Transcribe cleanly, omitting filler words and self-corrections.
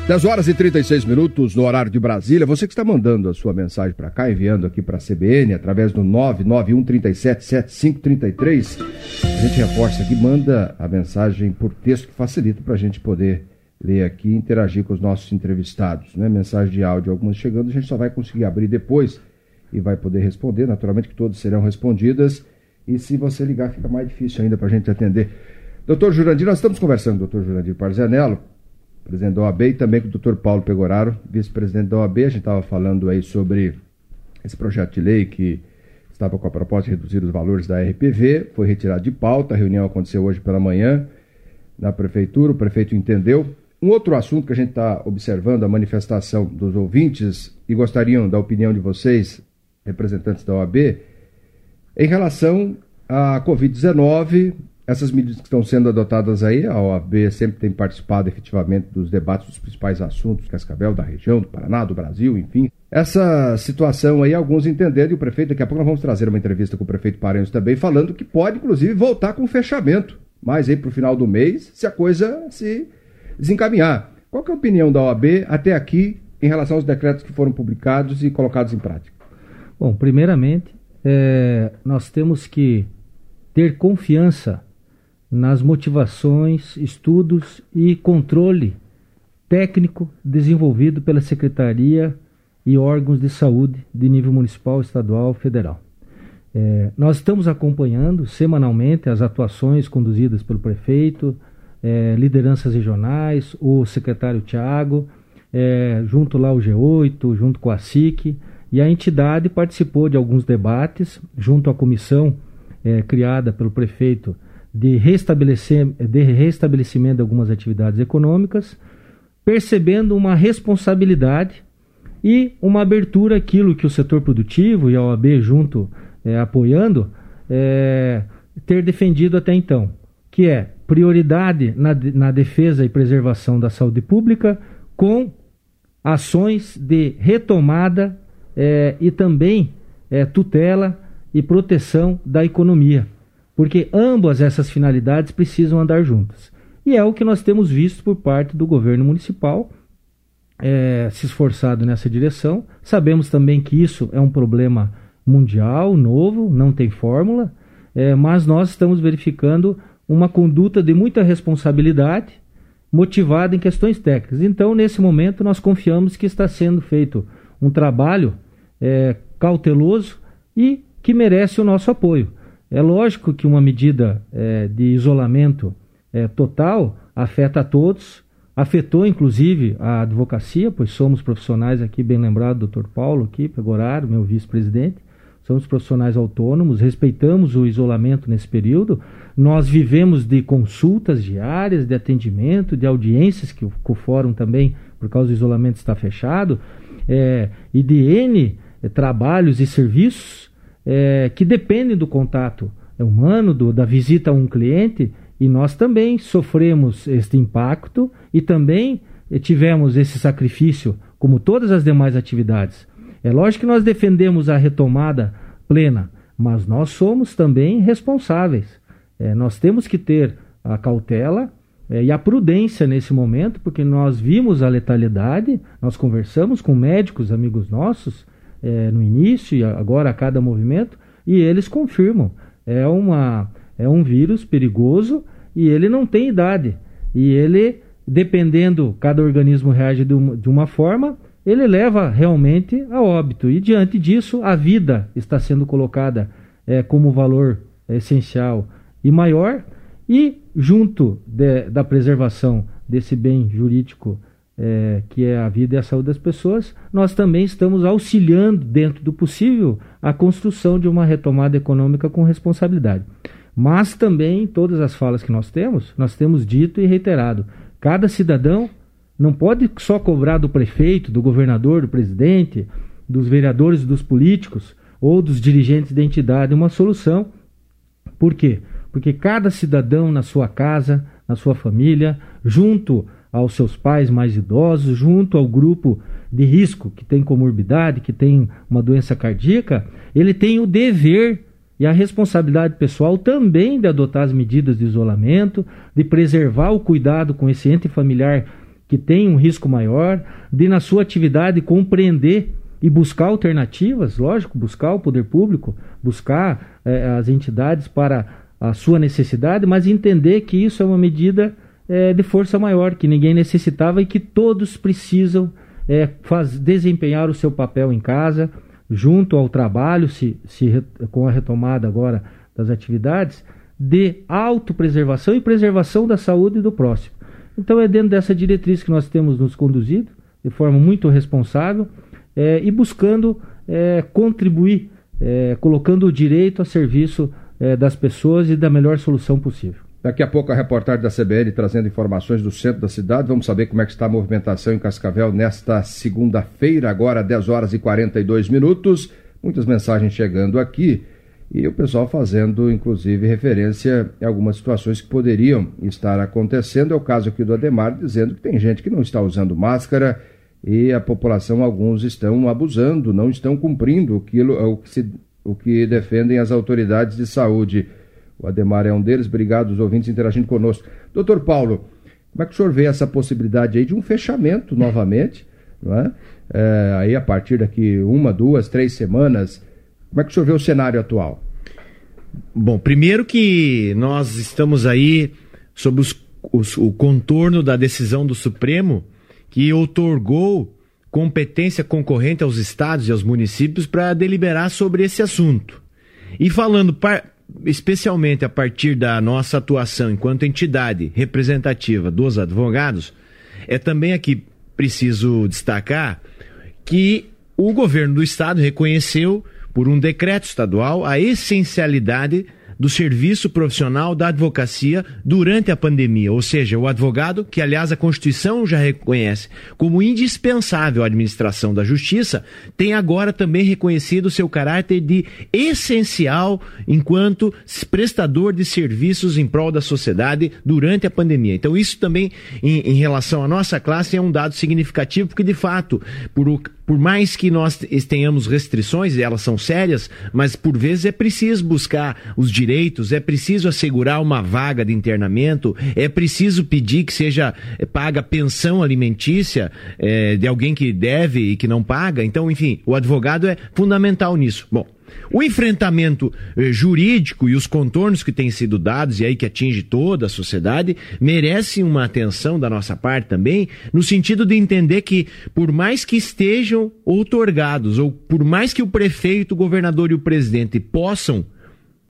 10 horas e 36 minutos no horário de Brasília. Você que está mandando a sua mensagem para cá, enviando aqui para a CBN, através do 991377533. A gente reforça aqui, manda a mensagem por texto, que facilita para a gente poder ler aqui e interagir com os nossos entrevistados, né? Mensagem de áudio, algumas chegando, a gente só vai conseguir abrir depois e vai poder responder. Naturalmente que todas serão respondidas, e se você ligar fica mais difícil ainda para a gente atender. Doutor Jurandir, nós estamos conversando com o doutor Jurandir Parzanello, presidente da OAB, e também com o doutor Paulo Pegoraro, vice-presidente da OAB. A gente estava falando aí sobre esse projeto de lei que estava com a proposta de reduzir os valores da RPV, foi retirado de pauta, a reunião aconteceu hoje pela manhã na prefeitura, o prefeito entendeu. Um outro assunto que a gente está observando, a manifestação dos ouvintes, e gostariam da opinião de vocês, representantes da OAB, em relação à Covid-19, essas medidas que estão sendo adotadas aí. A OAB sempre tem participado efetivamente dos debates dos principais assuntos, Cascavel, da região, do Paraná, do Brasil, enfim. Essa situação aí, alguns entenderam, e o prefeito, daqui a pouco nós vamos trazer uma entrevista com o prefeito Paranhos também, falando que pode, inclusive, voltar com fechamento, mas aí para o final do mês, se a coisa se desencaminhar. Qual que é a opinião da OAB até aqui em relação aos decretos que foram publicados e colocados em prática? Bom, primeiramente, nós temos que ter confiança nas motivações, estudos e controle técnico desenvolvido pela Secretaria e órgãos de saúde de nível municipal, estadual, federal. Nós estamos acompanhando semanalmente as atuações conduzidas pelo prefeito, lideranças regionais, o secretário Tiago, junto lá o G8, junto com a SIC, e a entidade participou de alguns debates junto à comissão criada pelo prefeito de restabelecimento de algumas atividades econômicas, percebendo uma responsabilidade e uma abertura àquilo que o setor produtivo e a OAB junto apoiando ter defendido até então, que é prioridade na defesa e preservação da saúde pública, com ações de retomada e também tutela e proteção da economia, porque ambas essas finalidades precisam andar juntas. E é o que nós temos visto por parte do governo municipal, se esforçado nessa direção. Sabemos também que isso é um problema mundial, novo, não tem fórmula, mas nós estamos verificando uma conduta de muita responsabilidade, motivada em questões técnicas. Então, nesse momento, nós confiamos que está sendo feito um trabalho cauteloso e que merece o nosso apoio. É lógico que uma medida de isolamento total afeta a todos, afetou inclusive a advocacia, pois somos profissionais aqui, bem lembrado, doutor Paulo aqui, Pegoraro, meu vice-presidente, somos profissionais autônomos, respeitamos o isolamento nesse período. Nós vivemos de consultas diárias, de atendimento, de audiências, que o fórum também, por causa do isolamento, está fechado, e de N trabalhos e serviços que dependem do contato humano, da visita a um cliente, e nós também sofremos este impacto e também tivemos esse sacrifício, como todas as demais atividades. É lógico que nós defendemos a retomada plena, mas nós somos também responsáveis. Nós temos que ter a cautela e a prudência nesse momento, porque nós vimos a letalidade, nós conversamos com médicos, amigos nossos, no início e agora a cada movimento, e eles confirmam. É um vírus perigoso e ele não tem idade. E ele, dependendo, cada organismo reage de uma forma, ele leva realmente a óbito. E diante disso, a vida está sendo colocada como valor essencial e maior, e junto da preservação desse bem jurídico que é a vida e a saúde das pessoas, nós também estamos auxiliando, dentro do possível, a construção de uma retomada econômica com responsabilidade. Mas também, em todas as falas que nós temos dito e reiterado, cada cidadão não pode só cobrar do prefeito, do governador, do presidente, dos vereadores, dos políticos ou dos dirigentes da entidade uma solução. Por quê? Porque cada cidadão na sua casa, na sua família, junto aos seus pais mais idosos, junto ao grupo de risco que tem comorbidade, que tem uma doença cardíaca, ele tem o dever e a responsabilidade pessoal também de adotar as medidas de isolamento, de preservar o cuidado com esse ente familiar que tem um risco maior, de na sua atividade compreender e buscar alternativas, lógico, buscar o poder público, buscar as entidades para a sua necessidade, mas entender que isso é uma medida de força maior, que ninguém necessitava e que todos precisam desempenhar o seu papel em casa, junto ao trabalho, com a retomada agora das atividades, de autopreservação e preservação da saúde do próximo. Então é dentro dessa diretriz que nós temos nos conduzido, de forma muito responsável, e buscando contribuir, colocando o direito a serviço das pessoas e da melhor solução possível. Daqui a pouco a reportagem da CBN trazendo informações do centro da cidade. Vamos saber como é que está a movimentação em Cascavel nesta segunda-feira, agora 10 horas e 42 minutos. Muitas mensagens chegando aqui e o pessoal fazendo, inclusive, referência a algumas situações que poderiam estar acontecendo. É o caso aqui do Ademar, dizendo que tem gente que não está usando máscara e a população, alguns estão abusando, não estão cumprindo o que defendem as autoridades de saúde. O Ademar é um deles. Obrigado os ouvintes interagindo conosco. Doutor Paulo, como é que o senhor vê essa possibilidade aí de um fechamento novamente, não é? Aí a partir daqui 1, 2, 3 semanas, como é que o senhor vê o cenário atual? Bom, primeiro que nós estamos aí sob o contorno da decisão do Supremo, que outorgou competência concorrente aos estados e aos municípios para deliberar sobre esse assunto. E falando especialmente a partir da nossa atuação enquanto entidade representativa dos advogados, é também aqui preciso destacar que o governo do estado reconheceu, por um decreto estadual, a essencialidade do serviço profissional da advocacia durante a pandemia, ou seja, o advogado, que aliás a Constituição já reconhece como indispensável à administração da justiça, tem agora também reconhecido seu caráter de essencial enquanto prestador de serviços em prol da sociedade durante a pandemia. Então isso também, em relação à nossa classe, é um dado significativo, porque de fato, por mais que nós tenhamos restrições, e elas são sérias, mas por vezes é preciso buscar os direitos, é preciso assegurar uma vaga de internamento, é preciso pedir que seja paga pensão alimentícia de alguém que deve e que não paga. Então, enfim, o advogado é fundamental nisso. Bom, o enfrentamento jurídico e os contornos que têm sido dados, e aí que atinge toda a sociedade, merece uma atenção da nossa parte também, no sentido de entender que, por mais que estejam outorgados, ou por mais que o prefeito, o governador e o presidente possam